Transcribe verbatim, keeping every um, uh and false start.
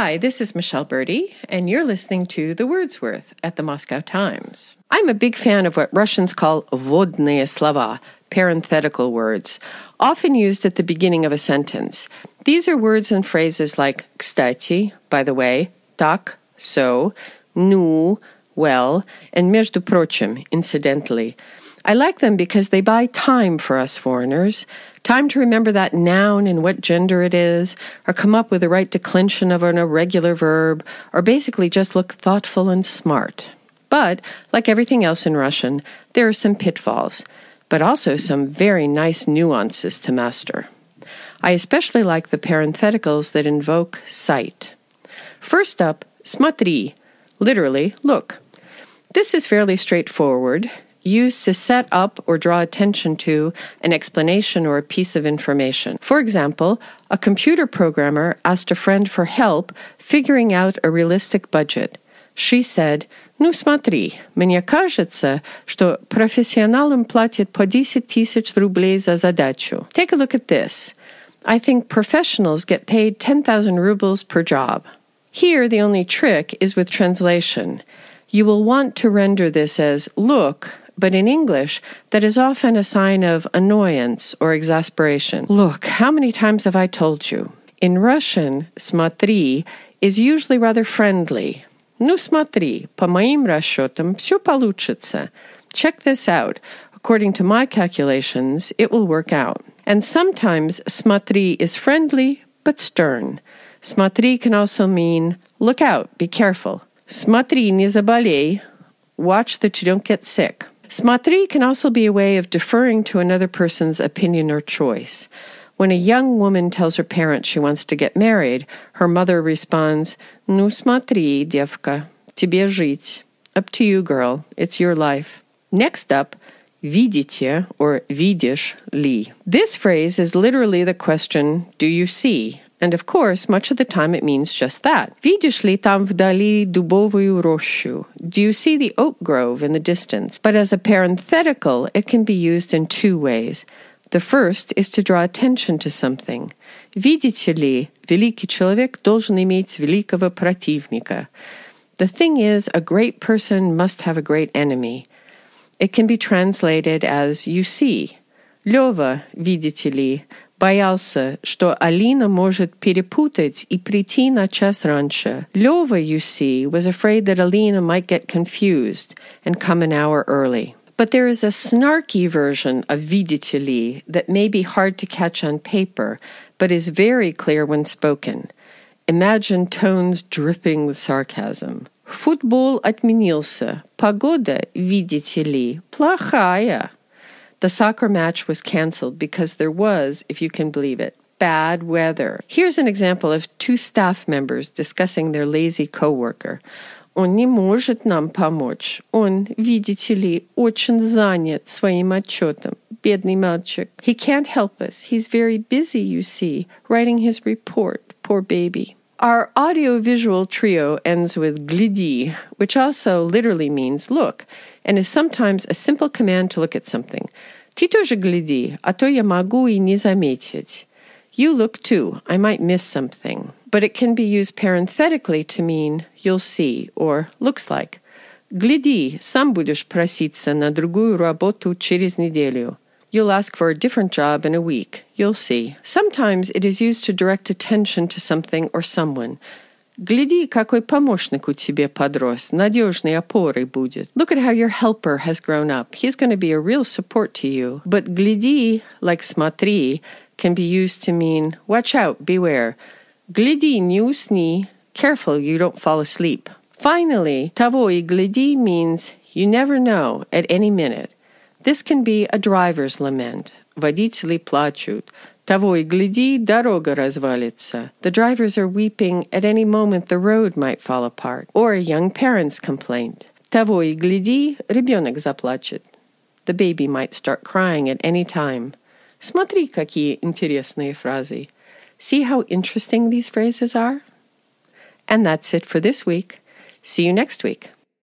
Hi, this is Michelle Birdie, and you're listening to The Wordsworth at the Moscow Times. I'm a big fan of what Russians call вводные слова, parenthetical words, often used at the beginning of a sentence. These are words and phrases like кстати, by the way, так, so, ну, well, and между прочим, incidentally. I like them because they buy time for us foreigners, time to remember that noun and what gender it is, or come up with the right declension of an irregular verb, or basically just look thoughtful and smart. But, like everything else in Russian, there are some pitfalls, but also some very nice nuances to master. I especially like the parentheticals that invoke sight. First up, смотри, literally, look. This is fairly straightforward, used to set up or draw attention to an explanation or a piece of information. For example, a computer programmer asked a friend for help figuring out a realistic budget. She said, «Ну смотри, мне кажется, что профессионалам платят по десять тысяч рублей за задачу». Take a look at this. I think professionals get paid ten thousand rubles per job. Here, the only trick is with translation. You will want to render this as look, but in English, that is often a sign of annoyance or exasperation. Look, how many times have I told you? In Russian, смотри is usually rather friendly. Ну смотри, по моим расчетам, все получится. Check this out. According to my calculations, it will work out. And sometimes смотри is friendly, but stern. Смотри can also mean, look out, be careful. Смотри, не заболей. Watch that you don't get sick. Смотри can also be a way of deferring to another person's opinion or choice. When a young woman tells her parents she wants to get married, her mother responds, «Ну смотри, девка, тебе жить. Up to you, girl. It's your life». Next up, видите or видишь ли. This phrase is literally the question, do you see? And of course, much of the time it means just that. Видишь ли там вдали дубовую рощу? Do you see the oak grove in the distance? But as a parenthetical, it can be used in two ways. The first is to draw attention to something. Видите ли, великий человек должен иметь великого противника. The thing is, a great person must have a great enemy. It can be translated as you see. Лёва, видите ли, боялся, что Алина может перепутать и прийти на час раньше. Лёва, you see, was afraid that Alina might get confused and come an hour early. But there is a snarky version of видите ли that may be hard to catch on paper, but is very clear when spoken. Imagine tones dripping with sarcasm. Футбол отменился. Погода, видите ли, плохая. The soccer match was canceled because there was, if you can believe it, bad weather. Here's an example of two staff members discussing their lazy coworker. Он не может нам помочь. Он, видите ли, очень занят своим отчетом. Бедный мальчик. He can't help us. He's very busy, you see, writing his report. Poor baby. Our audio-visual trio ends with гляди, which also literally means look, and is sometimes a simple command to look at something. Ты тоже гляди, а то я могу и не заметить. You look too, I might miss something. But it can be used parenthetically to mean you'll see, or looks like. Гляди, сам будешь проситься на другую работу через неделю. You'll ask for a different job in a week. You'll see. Sometimes it is used to direct attention to something or someone. Гляди, какой помощник у тебя подрос, надежной опорой будет. Look at how your helper has grown up. He's going to be a real support to you. But гляди, like смотри, can be used to mean watch out, beware. Гляди, не усни. Careful you don't fall asleep. Finally, того и гляди means you never know at any minute. This can be a driver's lament. Водители плачут. Того и гляди, дорога развалится. The drivers are weeping. At any moment, the road might fall apart. Or a young parent's complaint. Того и гляди, ребенок заплачет. The baby might start crying at any time. Смотри, какие интересные фразы. See how interesting these phrases are? And that's it for this week. See you next week.